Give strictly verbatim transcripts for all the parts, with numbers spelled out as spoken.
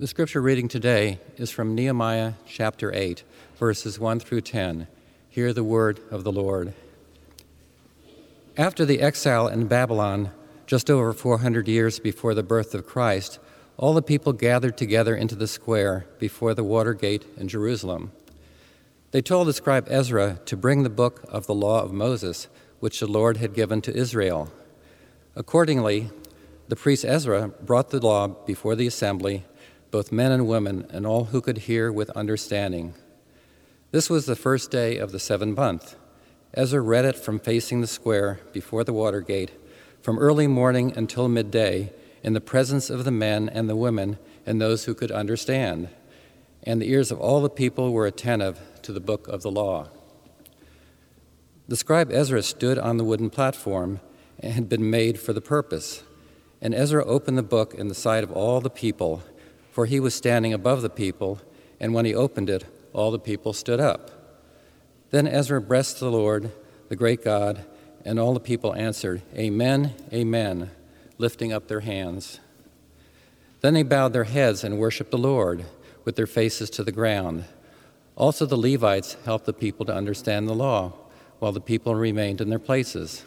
The scripture reading today is from Nehemiah chapter eight, verses one through ten. Hear the word of the Lord. After the exile in Babylon, just over four hundred years before the birth of Christ, all the people gathered together into the square before the water gate in Jerusalem. They told the scribe Ezra to bring the book of the law of Moses, which the Lord had given to Israel. Accordingly, the priest Ezra brought the law before the assembly, both men and women, and all who could hear with understanding. This was the first day of the seventh month. Ezra read it from facing the square before the water gate, from early morning until midday, in the presence of the men and the women and those who could understand. And the ears of all the people were attentive to the book of the law. The scribe Ezra stood on the wooden platform and had been made for the purpose. And Ezra opened the book in the sight of all the people, for he was standing above the people, and when he opened it, all the people stood up. Then Ezra blessed the Lord, the great God, and all the people answered, Amen, Amen, lifting up their hands. Then they bowed their heads and worshiped the Lord, with their faces to the ground. Also the Levites helped the people to understand the law, while the people remained in their places.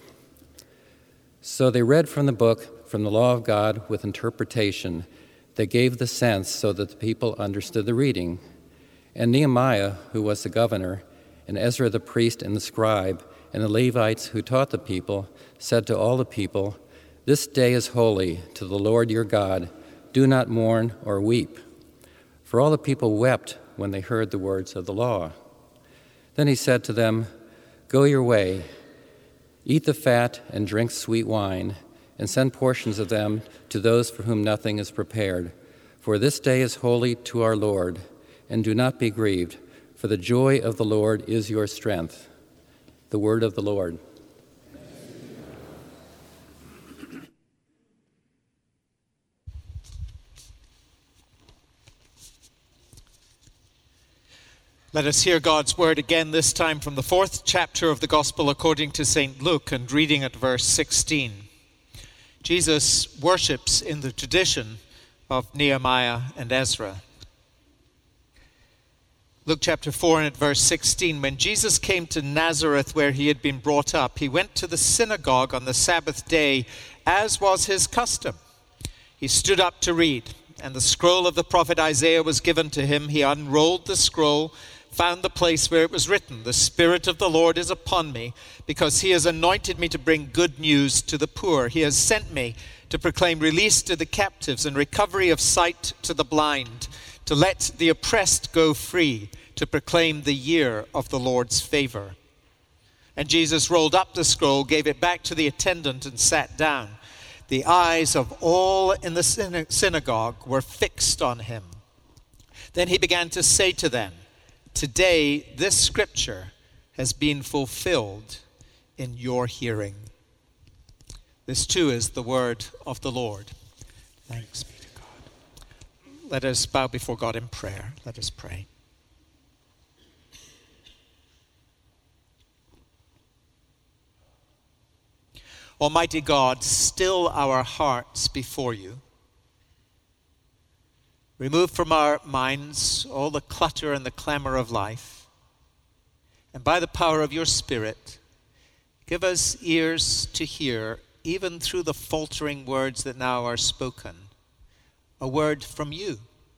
So they read from the book, from the law of God, with interpretation. They gave the sense so that the people understood the reading. And Nehemiah, who was the governor, and Ezra the priest and the scribe, and the Levites who taught the people, said to all the people, This day is holy to the Lord your God. Do not mourn or weep. For all the people wept when they heard the words of the law. Then he said to them, Go your way, eat the fat and drink sweet wine, and send portions of them to those for whom nothing is prepared. For this day is holy to our Lord, and do not be grieved, for the joy of the Lord is your strength. The word of the Lord. Let us hear God's word again, this time from the fourth chapter of the Gospel according to Saint Luke, and reading at verse sixteen. Jesus worships in the tradition of Nehemiah and Ezra. Luke chapter four and at verse sixteen, when Jesus came to Nazareth where he had been brought up, he went to the synagogue on the Sabbath day, as was his custom. He stood up to read, and the scroll of the prophet Isaiah was given to him. He unrolled the scroll, found the place where it was written, The Spirit of the Lord is upon me, because he has anointed me to bring good news to the poor. He has sent me to proclaim release to the captives and recovery of sight to the blind, to let the oppressed go free, to proclaim the year of the Lord's favor. And Jesus rolled up the scroll, gave it back to the attendant, and sat down. The eyes of all in the synagogue were fixed on him. Then he began to say to them, Today this scripture has been fulfilled in your hearing. This too is the word of the Lord. Thanks be to God. Let us bow before God in prayer. Let us pray. Almighty God, still our hearts before you. Remove from our minds all the clutter and the clamor of life. And by the power of your Spirit, give us ears to hear, even through the faltering words that now are spoken, a word from you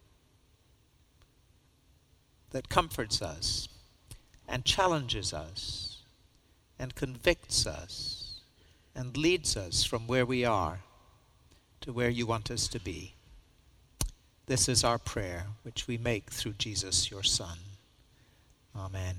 that comforts us and challenges us and convicts us and leads us from where we are to where you want us to be. This is our prayer, which we make through Jesus, your Son. Amen.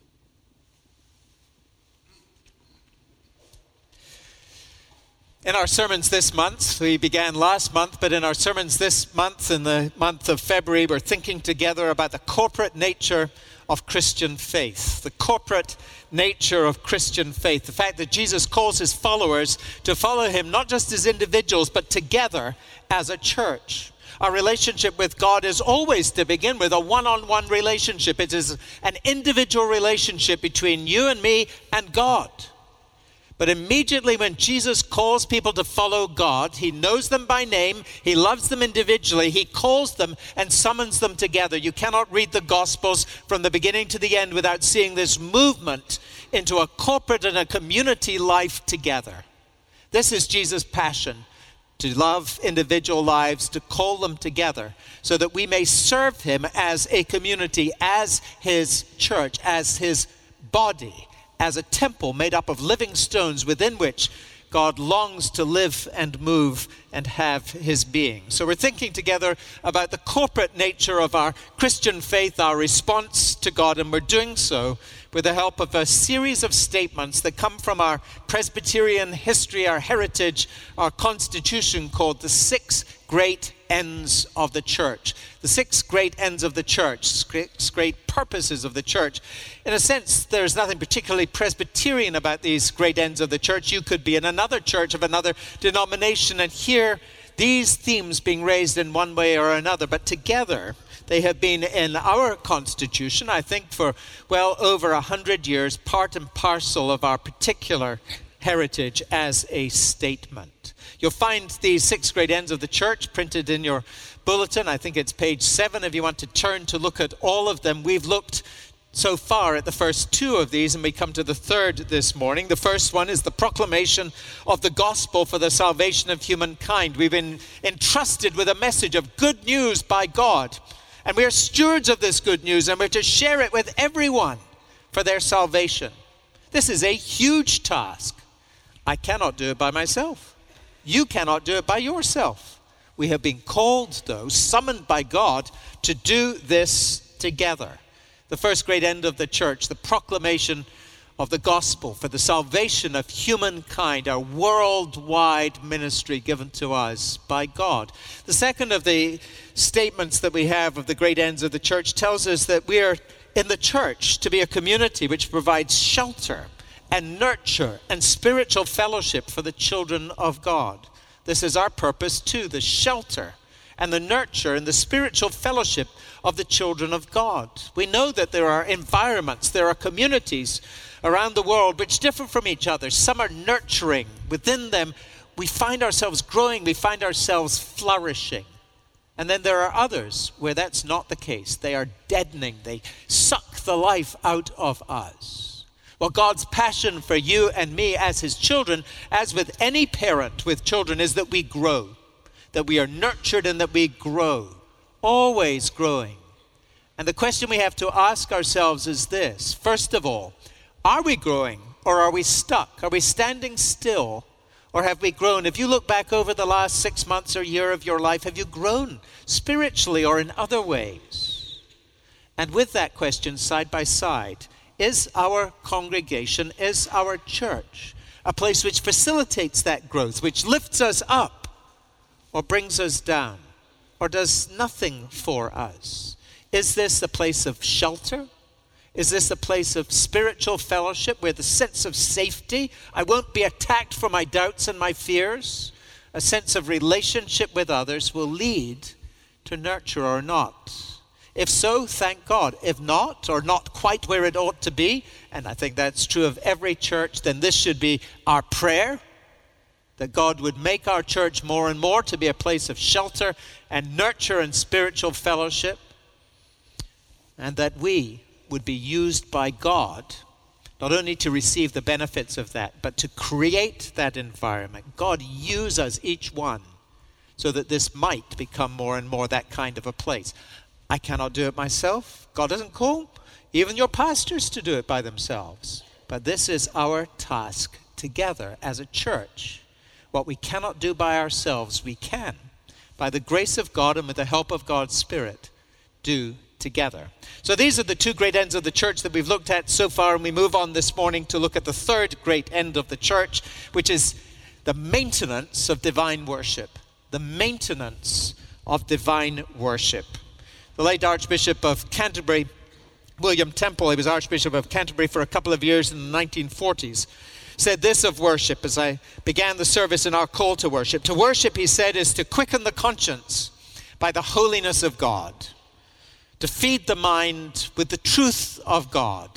In our sermons this month, we began last month, but in our sermons this month, in the month of February, we're thinking together about the corporate nature of Christian faith. The corporate nature of Christian faith. The fact that Jesus calls his followers to follow him, not just as individuals, but together as a church. Our relationship with God is always to begin with a one-on-one relationship. It is an individual relationship between you and me and God. But immediately when Jesus calls people to follow God, he knows them by name, he loves them individually, he calls them and summons them together. You cannot read the Gospels from the beginning to the end without seeing this movement into a corporate and a community life together. This is Jesus' passion, to love individual lives, to call them together so that we may serve him as a community, as his church, as his body, as a temple made up of living stones within which God longs to live and move and have his being. So we're thinking together about the corporate nature of our Christian faith, our response to God, and we're doing so with the help of a series of statements that come from our Presbyterian history, our heritage, our constitution, called the Six Great Ends of the Church. The six great ends of the church, six great purposes of the church. In a sense, there's nothing particularly Presbyterian about these great ends of the church. You could be in another church of another denomination and hear these themes being raised in one way or another, but together they have been in our constitution, I think, for well over a hundred years, part and parcel of our particular heritage as a statement. You'll find these six great ends of the church printed in your bulletin. I think it's page seven if you want to turn to look at all of them. We've looked so far at the first two of these, and we come to the third this morning. The first one is the proclamation of the gospel for the salvation of humankind. We've been entrusted with a message of good news by God, and we are stewards of this good news, and we're to share it with everyone for their salvation. This is a huge task. I cannot do it by myself. You cannot do it by yourself. We have been called, though, summoned by God to do this together. The first great end of the church, the proclamation of the gospel for the salvation of humankind, our worldwide ministry given to us by God. The second of the statements that we have of the great ends of the church tells us that we are in the church to be a community which provides shelter and nurture and spiritual fellowship for the children of God. This is our purpose too, the shelter and the nurture and the spiritual fellowship of the children of God. We know that there are environments, there are communities around the world which differ from each other. Some are nurturing. Within them, we find ourselves growing, we find ourselves flourishing. And then there are others where that's not the case. They are deadening. They suck the life out of us. Well, God's passion for you and me as his children, as with any parent with children, is that we grow, that we are nurtured and that we grow, always growing. And the question we have to ask ourselves is this. First of all, are we growing or are we stuck? Are we standing still or have we grown? If you look back over the last six months or year of your life, have you grown spiritually or in other ways? And with that question side by side, is our congregation, is our church a place which facilitates that growth, which lifts us up or brings us down or does nothing for us? Is this a place of shelter? Is this a place of spiritual fellowship where the sense of safety, I won't be attacked for my doubts and my fears, a sense of relationship with others will lead to nurture or not? If so, thank God. If not, or not quite where it ought to be, and I think that's true of every church, then this should be our prayer, that God would make our church more and more to be a place of shelter and nurture and spiritual fellowship, and that we would be used by God, not only to receive the benefits of that, but to create that environment. God, use us, each one, so that this might become more and more that kind of a place. I cannot do it myself. God doesn't call even your pastors to do it by themselves. But this is our task together as a church. What we cannot do by ourselves, we can, by the grace of God and with the help of God's Spirit, do together. So these are the two great ends of the church that we've looked at so far, and we move on this morning to look at the third great end of the church, which is the maintenance of divine worship. The maintenance of divine worship. The late Archbishop of Canterbury, William Temple, he was Archbishop of Canterbury for a couple of years in the nineteen forties, said this of worship as I began the service in our call to worship. To worship, he said, is to quicken the conscience by the holiness of God, to feed the mind with the truth of God,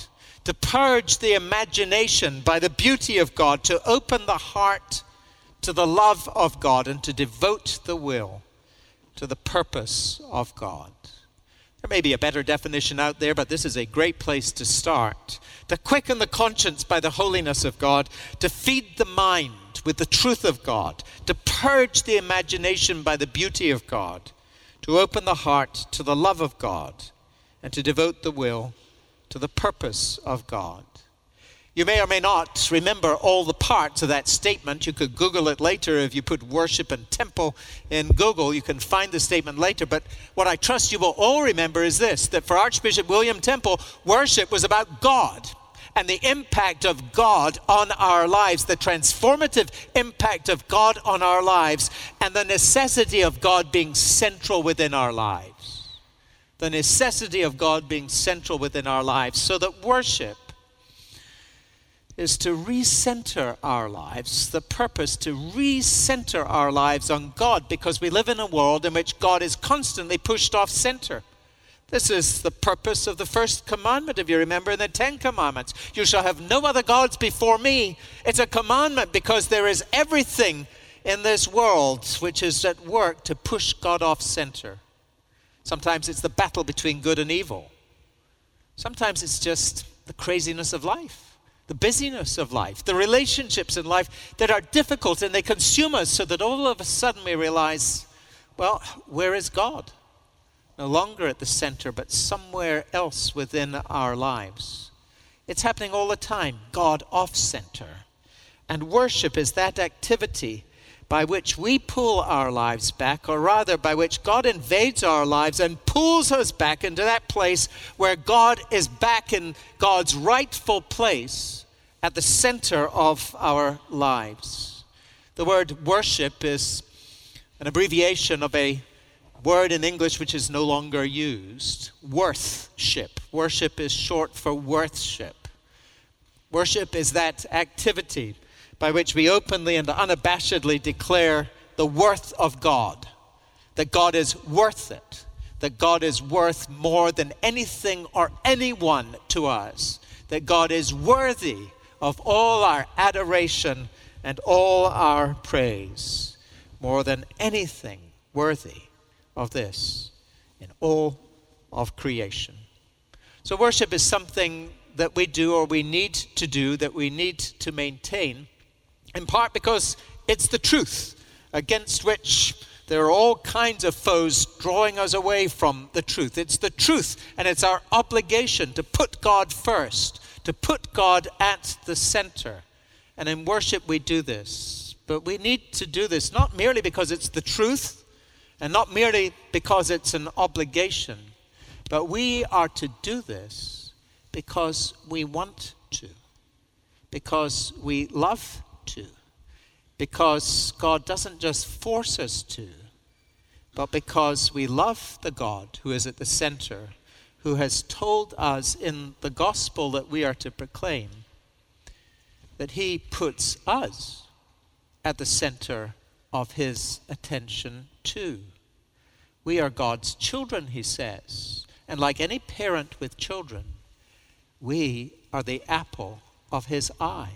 to purge the imagination by the beauty of God, to open the heart to the love of God, and to devote the will to the purpose of God. There may be a better definition out there, but this is a great place to start. To quicken the conscience by the holiness of God, to feed the mind with the truth of God, to purge the imagination by the beauty of God, to open the heart to the love of God, and to devote the will to the purpose of God. You may or may not remember all the parts of that statement. You could Google it later. If you put worship and temple in Google, you can find the statement later. But what I trust you will all remember is this, that for Archbishop William Temple, worship was about God and the impact of God on our lives, the transformative impact of God on our lives, and the necessity of God being central within our lives. The necessity of God being central within our lives, so that worship is to recenter our lives, the purpose to recenter our lives on God, because we live in a world in which God is constantly pushed off center. This is the purpose of the first commandment, if you remember, in the Ten Commandments. You shall have no other gods before me. It's a commandment because there is everything in this world which is at work to push God off center. Sometimes it's the battle between good and evil. Sometimes it's just the craziness of life, the busyness of life, the relationships in life that are difficult, and they consume us, so that all of a sudden we realize, well, where is God? No longer at the center, but somewhere else within our lives. It's happening all the time, God off center. And worship is that activity by which we pull our lives back, or rather by which God invades our lives and pulls us back into that place where God is back in God's rightful place at the center of our lives. The word worship is an abbreviation of a word in English which is no longer used, worthship. Worship is short for worthship. Worship is that activity by which we openly and unabashedly declare the worth of God, that God is worth it, that God is worth more than anything or anyone to us, that God is worthy of all our adoration and all our praise, more than anything worthy of this in all of creation. So worship is something that we do, or we need to do, that we need to maintain, in part because it's the truth against which there are all kinds of foes drawing us away from the truth. It's the truth, and it's our obligation to put God first, to put God at the center. And in worship we do this. But we need to do this not merely because it's the truth, and not merely because it's an obligation, but we are to do this because we want to, because we love to, because God doesn't just force us to, but because we love the God who is at the center, who has told us in the gospel that we are to proclaim that he puts us at the center of his attention too. We are God's children, he says, and like any parent with children, we are the apple of his eye.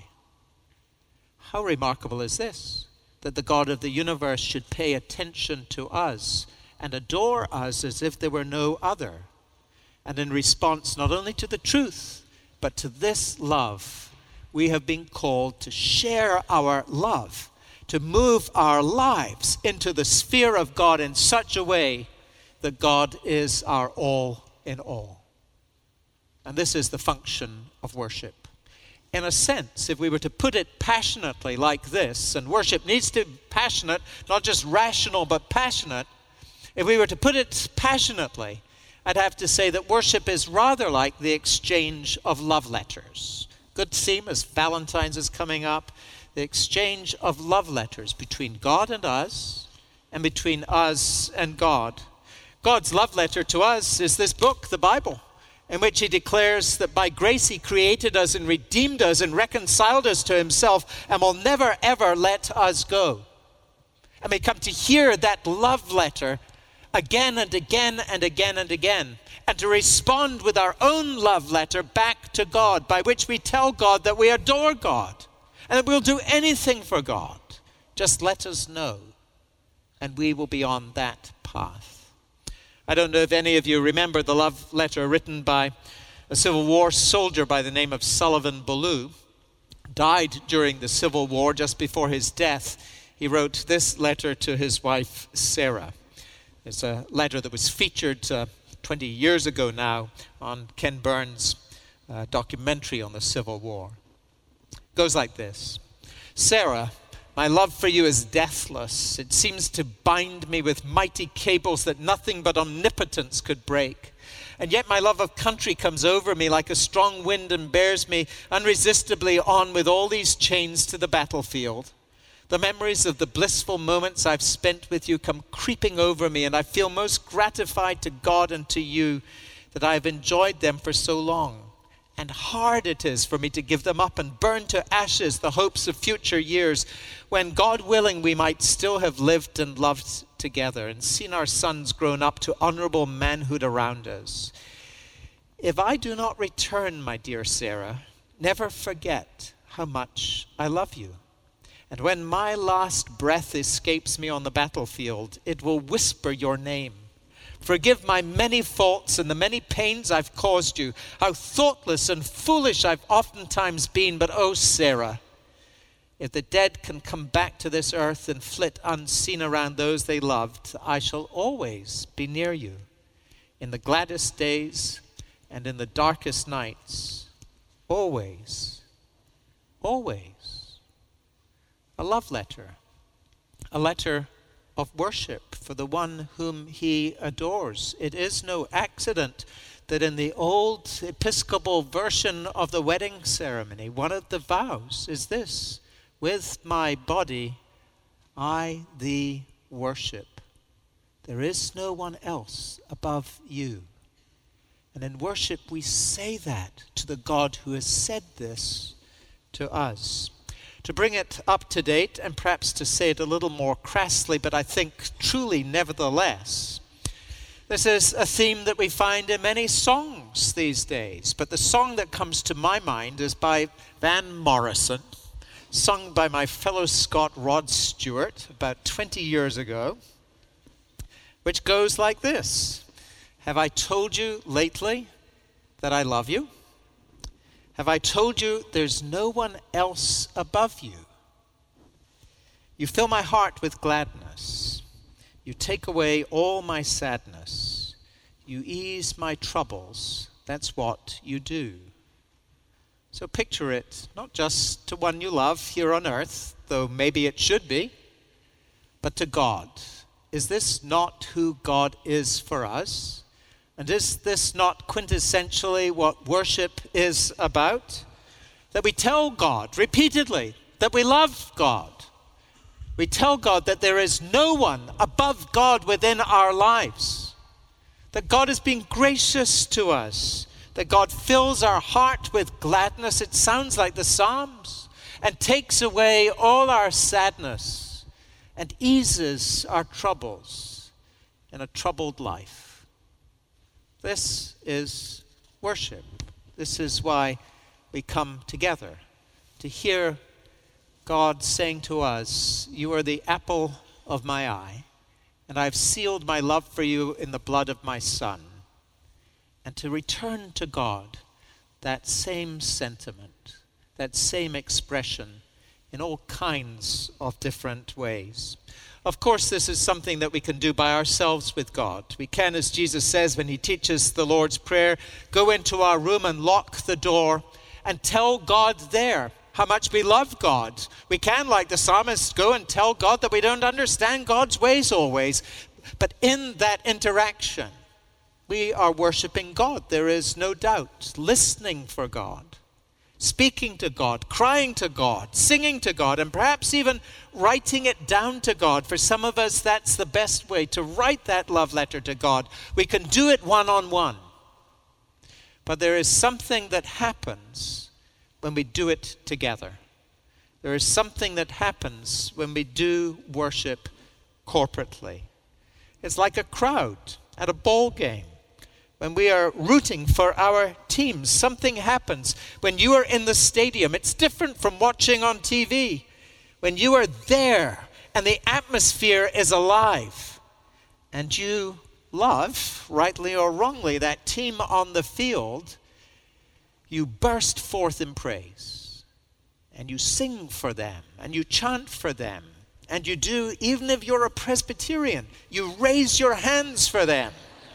How remarkable is this, that the God of the universe should pay attention to us and adore us as if there were no other. And in response not only to the truth, but to this love, we have been called to share our love, to move our lives into the sphere of God in such a way that God is our all in all. And this is the function of worship. In a sense, if we were to put it passionately like this, and worship needs to be passionate, not just rational, but passionate. If we were to put it passionately, I'd have to say that worship is rather like the exchange of love letters. Good theme as Valentine's is coming up. The exchange of love letters between God and us, and between us and God. God's love letter to us is this book, the Bible, in which he declares that by grace he created us and redeemed us and reconciled us to himself and will never ever let us go. And we come to hear that love letter again and again and again and again, and to respond with our own love letter back to God, by which we tell God that we adore God and that we'll do anything for God. Just let us know, and we will be on that path. I don't know if any of you remember the love letter written by a Civil War soldier by the name of Sullivan Ballou. Died during the Civil War. Just before his death, he wrote this letter to his wife, Sarah. It's a letter that was featured uh, twenty years ago now on Ken Burns' uh, documentary on the Civil War. It goes like this. Sarah, my love for you is deathless. It seems to bind me with mighty cables that nothing but omnipotence could break. And yet my love of country comes over me like a strong wind and bears me unresistably on with all these chains to the battlefield. The memories of the blissful moments I've spent with you come creeping over me, and I feel most gratified to God and to you that I have enjoyed them for so long. And hard it is for me to give them up and burn to ashes the hopes of future years, when, God willing, we might still have lived and loved together and seen our sons grown up to honorable manhood around us. If I do not return, my dear Sarah, never forget how much I love you. And when my last breath escapes me on the battlefield, it will whisper your name. Forgive my many faults and the many pains I've caused you, how thoughtless and foolish I've oftentimes been. But oh, Sarah, if the dead can come back to this earth and flit unseen around those they loved, I shall always be near you, in the gladdest days and in the darkest nights. Always, always. A love letter, a letter of worship for the one whom he adores. It is no accident that in the old Episcopal version of the wedding ceremony, one of the vows is this: with my body I thee worship. There is no one else above you. And in worship we say that to the God who has said this to us. To bring it up to date, and perhaps to say it a little more crassly, but I think truly nevertheless, this is a theme that we find in many songs these days. But the song that comes to my mind is by Van Morrison, sung by my fellow Scot Rod Stewart about twenty years ago, which goes like this. Have I told you lately that I love you? Have I told you there's no one else above you? You fill my heart with gladness. You take away all my sadness. You ease my troubles. That's what you do. So picture it, not just to one you love here on earth, though maybe it should be, but to God. Is this not who God is for us? And is this not quintessentially what worship is about? That we tell God repeatedly that we love God. We tell God that there is no one above God within our lives. That God is being gracious to us. That God fills our heart with gladness. It sounds like the Psalms. And takes away all our sadness. And eases our troubles in a troubled life. This is worship. This is why we come together, to hear God saying to us, you are the apple of my eye, and I've sealed my love for you in the blood of my Son. And to return to God that same sentiment, that same expression in all kinds of different ways. Of course, this is something that we can do by ourselves with God. We can, as Jesus says when he teaches the Lord's Prayer, go into our room and lock the door and tell God there how much we love God. We can, like the psalmist, go and tell God that we don't understand God's ways always. But in that interaction, we are worshiping God. There is no doubt. Listening for God. Speaking to God, crying to God, singing to God, and perhaps even writing it down to God. For some of us, that's the best way to write that love letter to God. We can do it one-on-one. But there is something that happens when we do it together. There is something that happens when we do worship corporately. It's like a crowd at a ball game. When we are rooting for our teams, something happens. When you are in the stadium, it's different from watching on T V. When you are there and the atmosphere is alive and you love, rightly or wrongly, that team on the field, you burst forth in praise and you sing for them and you chant for them. And you do, even if you're a Presbyterian, you raise your hands for them.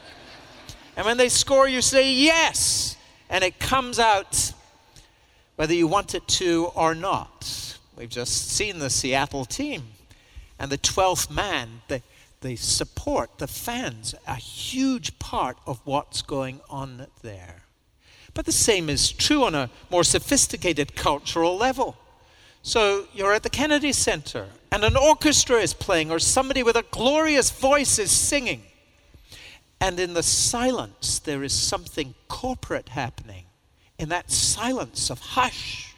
And when they score, you say, yes. And it comes out whether you want it to or not. We've just seen the Seattle team. And the twelfth man, the, the support, the fans, a huge part of what's going on there. But the same is true on a more sophisticated cultural level. So you're at the Kennedy Center, and an orchestra is playing, or somebody with a glorious voice is singing. And in the silence, there is something corporate happening. In that silence of hush,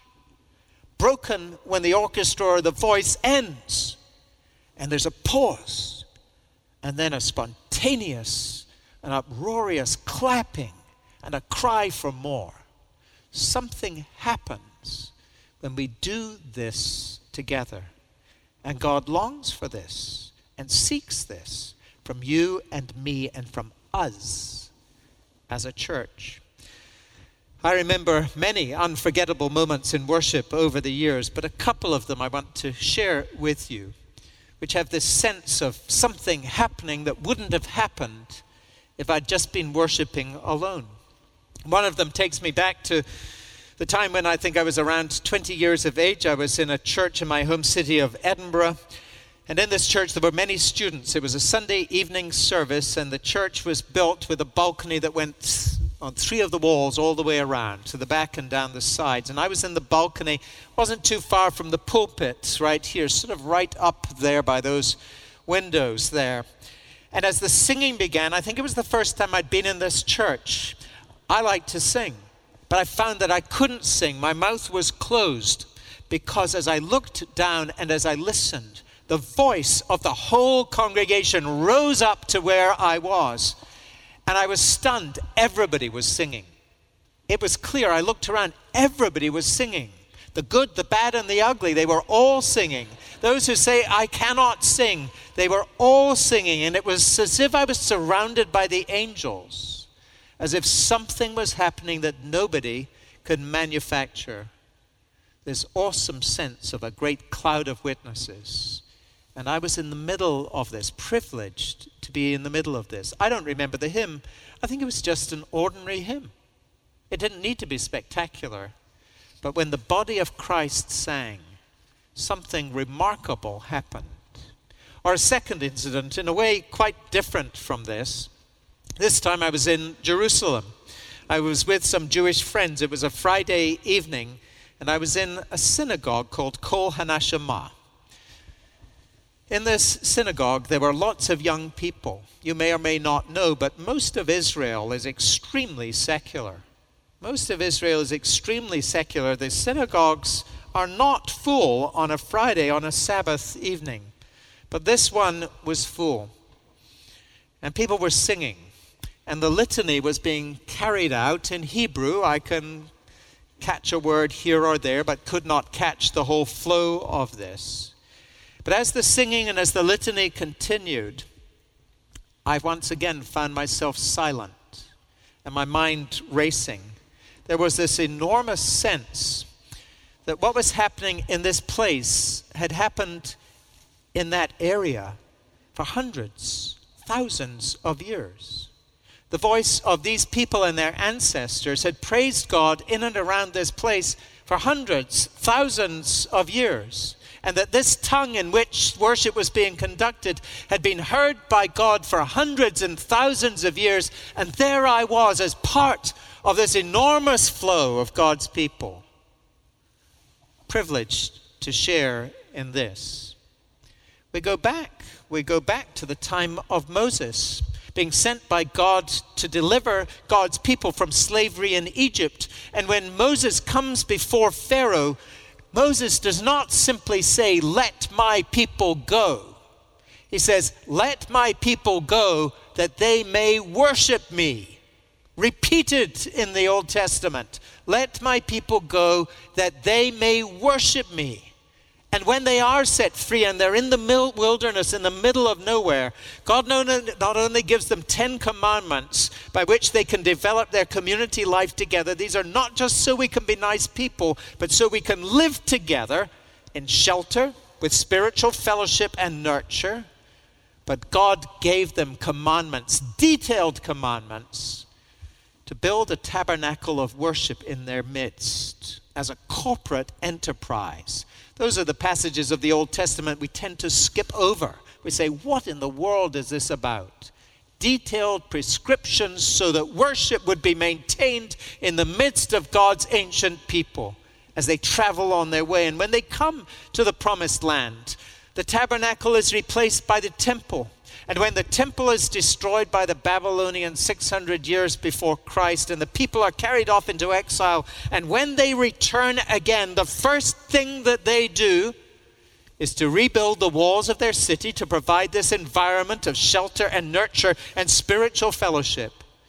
broken when the orchestra or the voice ends. And there's a pause. And then a spontaneous and uproarious clapping and a cry for more. Something happens when we do this together. And God longs for this and seeks this from you and me and from us as a church. I remember many unforgettable moments in worship over the years, but a couple of them I want to share with you, which have this sense of something happening that wouldn't have happened if I'd just been worshiping alone. One of them takes me back to the time when I think I was around twenty years of age. I was in a church in my home city of Edinburgh. And in this church, there were many students. It was a Sunday evening service, and the church was built with a balcony that went on three of the walls all the way around, to the back and down the sides. And I was in the balcony, wasn't too far from the pulpit right here, sort of right up there by those windows there. And as the singing began, I think it was the first time I'd been in this church. I like to sing, but I found that I couldn't sing. My mouth was closed, because as I looked down and as I listened, the voice of the whole congregation rose up to where I was. And I was stunned. Everybody was singing. It was clear. I looked around. Everybody was singing. The good, the bad, and the ugly. They were all singing. Those who say, I cannot sing, they were all singing. And it was as if I was surrounded by the angels. As if something was happening that nobody could manufacture. This awesome sense of a great cloud of witnesses. And I was in the middle of this, privileged to be in the middle of this. I don't remember the hymn. I think it was just an ordinary hymn. It didn't need to be spectacular. But when the body of Christ sang, something remarkable happened. Or a second incident, in a way quite different from this. This time I was in Jerusalem. I was with some Jewish friends. It was a Friday evening, and I was in a synagogue called Kol HaNashama. In this synagogue, there were lots of young people. You may or may not know, but most of Israel is extremely secular. Most of Israel is extremely secular. The synagogues are not full on a Friday, on a Sabbath evening. But this one was full. And people were singing. And the litany was being carried out in Hebrew. I can catch a word here or there, but could not catch the whole flow of this. But as the singing and as the litany continued, I once again found myself silent and my mind racing. There was this enormous sense that what was happening in this place had happened in that area for hundreds, thousands of years. The voice of these people and their ancestors had praised God in and around this place for hundreds, thousands of years. And that this tongue in which worship was being conducted had been heard by God for hundreds and thousands of years. And there I was as part of this enormous flow of God's people, privileged to share in this. We go back, we go back to the time of Moses, being sent by God to deliver God's people from slavery in Egypt. And when Moses comes before Pharaoh, Moses does not simply say, let my people go. He says, let my people go that they may worship me. Repeated in the Old Testament. Let my people go that they may worship me. And when they are set free and they're in the wilderness, in the middle of nowhere, God not only gives them Ten Commandments by which they can develop their community life together. These are not just so we can be nice people, but so we can live together in shelter, with spiritual fellowship and nurture. But God gave them commandments, detailed commandments, to build a tabernacle of worship in their midst as a corporate enterprise. Those are the passages of the Old Testament we tend to skip over. We say, what in the world is this about? Detailed prescriptions so that worship would be maintained in the midst of God's ancient people as they travel on their way. And when they come to the promised land, the tabernacle is replaced by the temple. And when the temple is destroyed by the Babylonians six hundred years before Christ, and the people are carried off into exile, and when they return again, the first thing that they do is to rebuild the walls of their city to provide this environment of shelter and nurture and spiritual fellowship,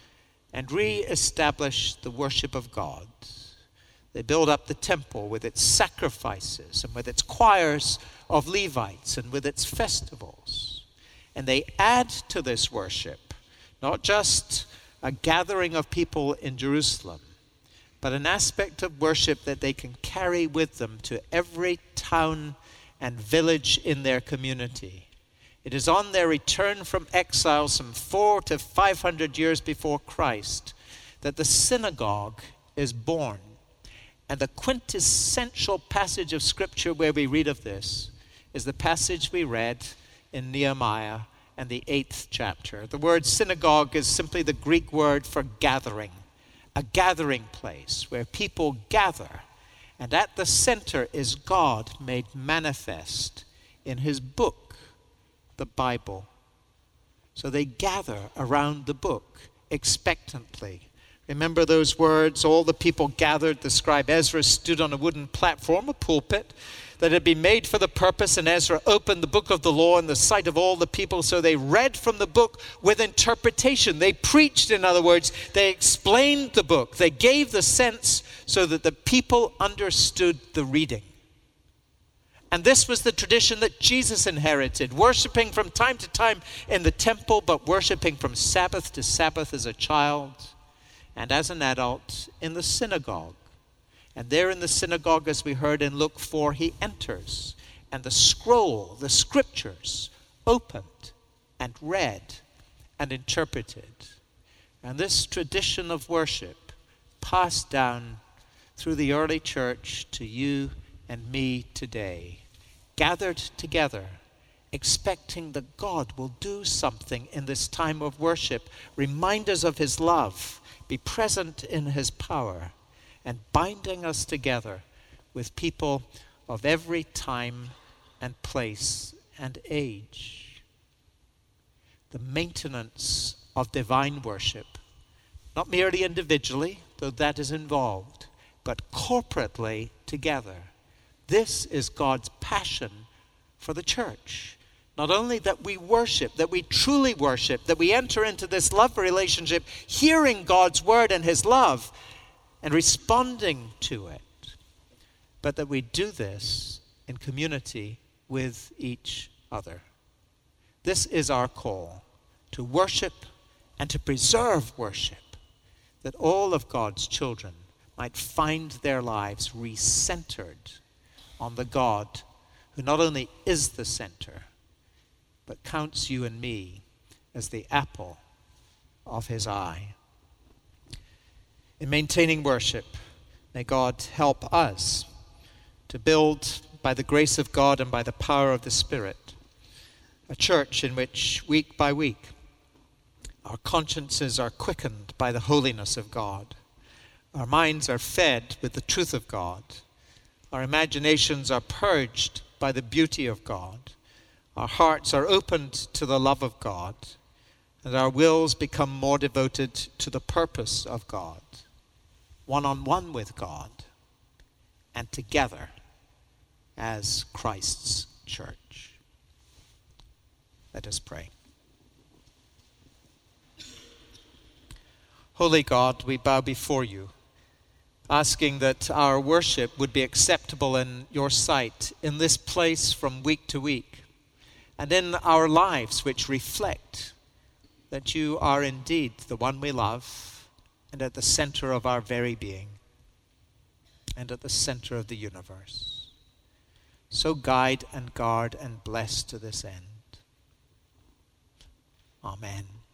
and re-establish the worship of God. They build up the temple with its sacrifices and with its choirs of Levites and with its festivals. And they add to this worship, not just a gathering of people in Jerusalem, but an aspect of worship that they can carry with them to every town and village in their community. It is on their return from exile some four to five hundred years before Christ that the synagogue is born. And the quintessential passage of Scripture where we read of this is the passage we read in Nehemiah and the eighth chapter. The word synagogue is simply the Greek word for gathering, a gathering place where people gather. And at the center is God made manifest in his book, the Bible. So they gather around the book expectantly. Remember those words? All the people gathered. The scribe Ezra stood on a wooden platform, a pulpit, that had been made for the purpose, and Ezra opened the book of the law in the sight of all the people. So they read from the book with interpretation. They preached, in other words. They explained the book. They gave the sense so that the people understood the reading. And this was the tradition that Jesus inherited, worshiping from time to time in the temple, but worshiping from Sabbath to Sabbath as a child and as an adult in the synagogue. And there in the synagogue, as we heard in Luke four, he enters, and the scroll, the scriptures, opened and read and interpreted. And this tradition of worship passed down through the early church to you and me today, gathered together, expecting that God will do something in this time of worship, remind us of his love, be present in his power, and binding us together with people of every time and place and age. The maintenance of divine worship, not merely individually, though that is involved, but corporately together. This is God's passion for the church. Not only that we worship, that we truly worship, that we enter into this love relationship, hearing God's word and his love, and responding to it, but that we do this in community with each other. This is our call, to worship and to preserve worship, that all of God's children might find their lives recentered on the God who not only is the center, but counts you and me as the apple of his eye. In maintaining worship, may God help us to build, by the grace of God and by the power of the Spirit, a church in which week by week our consciences are quickened by the holiness of God, our minds are fed with the truth of God, our imaginations are purged by the beauty of God, our hearts are opened to the love of God, and our wills become more devoted to the purpose of God, one-on-one with God, and together as Christ's church. Let us pray. Holy God, we bow before you, asking that our worship would be acceptable in your sight in this place from week to week, and in our lives which reflect that you are indeed the one we love and at the center of our very being and at the center of the universe. So guide and guard and bless to this end. Amen.